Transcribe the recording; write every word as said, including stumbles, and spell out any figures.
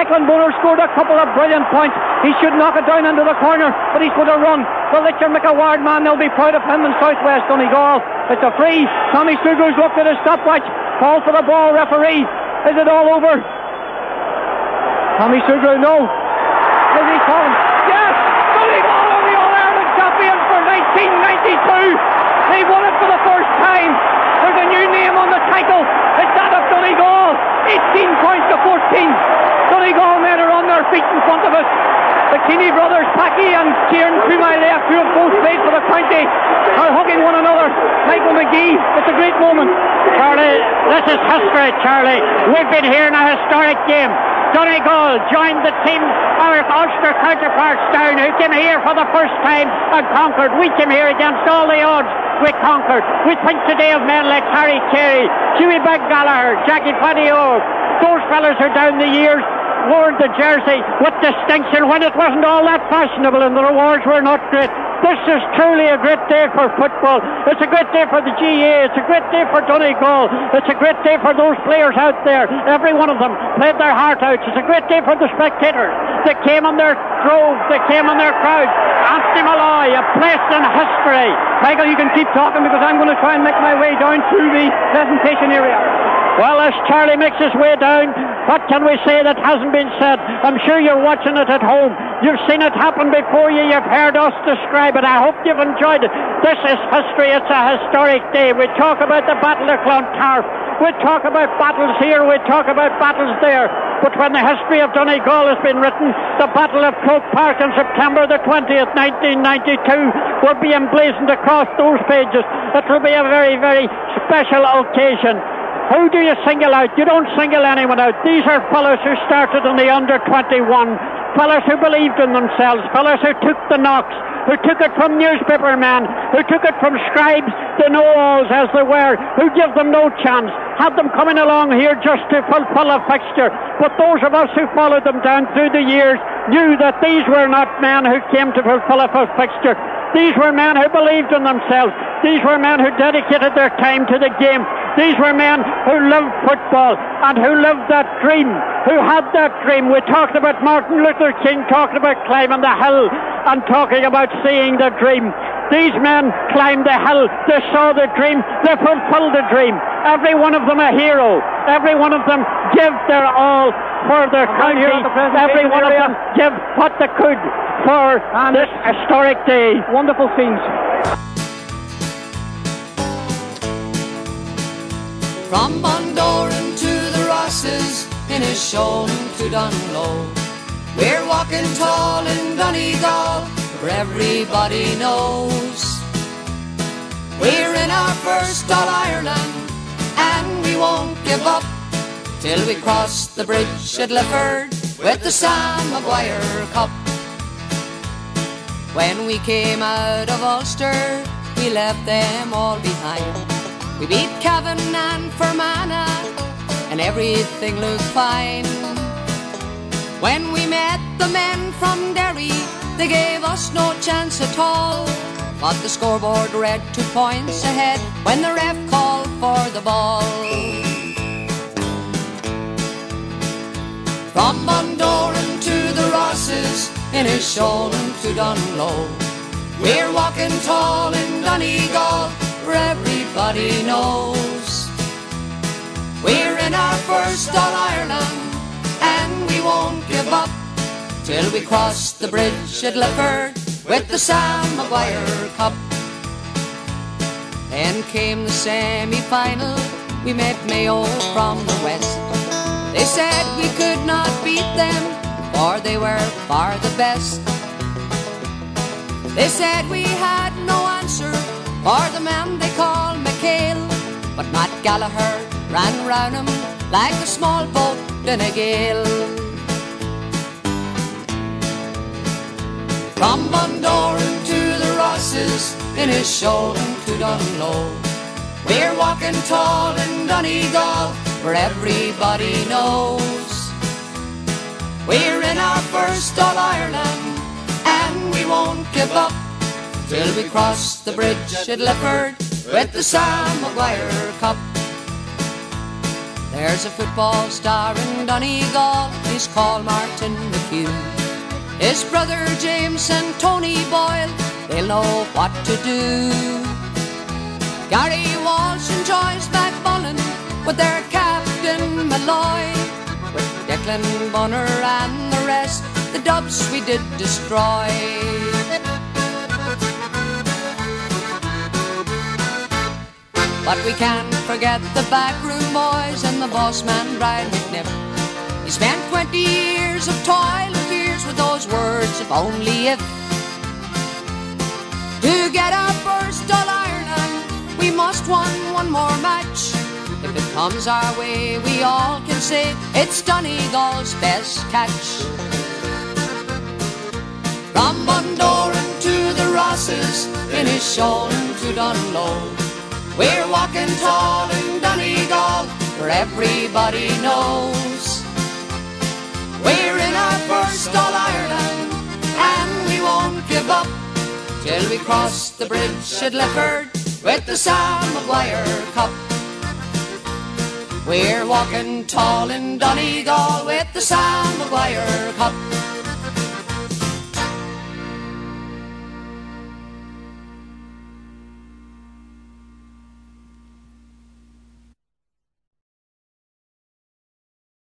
Declan Bonner scored a couple of brilliant points. He should knock it down into the corner, but he's going to run. The Richard McAward man, they'll be proud of him in Southwest Donegal. It's a free. Tommy Sugar's looked at his stopwatch. Call for the ball, referee. Is it all over? Tommy Sugar, no. Is he calling? Yes! Donegal are the All-Ireland champions for nineteen ninety-two. They won it for the first time. There's a new name on the title. It's that of Donegal. eighteen points to fourteen. Donegal men are on their feet in front of us. The Keeney brothers, Packy and Kieran to my left, who have both played for the county, are hugging one another. Michael McGee, it's a great moment. Charlie, this is history, Charlie. We've been here in a historic game. Donegal joined the team, our Ulster counterparts down, who came here for the first time and conquered. We came here against all the odds. We conquered. We think today of men like Harry Carey, Hughie Big Gallagher, Jackie Paddy O'Rourke. Those fellas are down the years, wore the jersey with distinction when it wasn't all that fashionable and the rewards were not great. This is truly a great day for football. It's a great day for the G A. It's a great day for Donegal. It's a great day for those players out there. Every one of them played their heart out. It's a great day for the spectators. They came on their droves. They came on their crowds. Anthony Malloy, a place in history. Michael, you can keep talking because I'm going to try and make my way down through the presentation area. Well, as Charlie makes his way down, what can we say that hasn't been said? I'm sure you're watching it at home. You've seen it happen before you. You've heard us describe it. I hope you've enjoyed it. This is history. It's a historic day. We talk about the Battle of Clontarf. We talk about battles here. We talk about battles there. But when the history of Donegal has been written, the Battle of Croke Park on September the twentieth, nineteen ninety-two will be emblazoned across those pages. It will be a very, very special occasion. Who do you single out? You don't single anyone out. These are fellows who started in the under twenty-one, fellows who believed in themselves, fellows who took the knocks, who took it from newspaper men, who took it from scribes, the know-alls as they were, who gave them no chance, had them coming along here just to fulfill a fixture. But those of us who followed them down through the years knew that these were not men who came to fulfill a fixture. These were men who believed in themselves. These were men who dedicated their time to the game. These were men who loved football and who lived that dream, who had that dream. We talked about Martin Luther King talking about climbing the hill and talking about seeing the dream. These men climbed the hill. They saw the dream. They fulfilled the dream. Every one of them a hero. Every one of them gave their all for their country. Every one of them gave what they could for and this historic day. Wonderful scenes. From Bundoran to the Rosses, in his shoal to Dunlow, we're walking tall in Donegal, where everybody knows. We're in our first All-Ireland, and we won't give up till we cross the bridge at Lifford with the Sam Maguire Cup. When we came out of Ulster, we left them all behind. We beat Cavan and Fermanagh, and everything looked fine. When we met the men from Derry, they gave us no chance at all. But the scoreboard read two points ahead when the ref called for the ball. From Bundoran to the Rosses, in his shoal to Dunlow, we're walking tall in Donegal, where everybody knows. We're in our first All-Ireland, and we won't give up till we cross the bridge at Lifford with the Sam Maguire Cup. Then came the semi-final. We met Mayo from the west. They said we could not beat them, for they were far the best. They said we had no answer for the man they call McHale, but Matt Gallagher ran round him like a small boat in a gale. From Bundoran to the Rosses, in his shoal to Dunlow, we're walking tall in Donegal, where everybody knows. We're in our first All-Ireland, and we won't give up till we cross the bridge at Lifford with the Sam Maguire Cup. There's a football star in Donegal, he's called Martin McHugh. His brother James and Tony Boyle, they'll know what to do. Gary Walsh enjoys backbowling with their captain Malloy. With Declan Bunner and the rest, the Dubs we did destroy. But we can't forget the backroom boys and the boss man Brian McNiff. He spent twenty years of toil and fears with those words, if only if. To get our first All-Ireland, we must win one more match. If it comes our way, we all can say it's Donegal's best catch. From Bundoran to the Rosses, Inishowen to Dunlow, we're walking tall in Donegal, where everybody knows. We're in our first All-Ireland, and we won't give up till we cross the bridge at Lifford with the Sam Maguire Cup. We're walking tall in Donegal with the Sam Maguire Cup.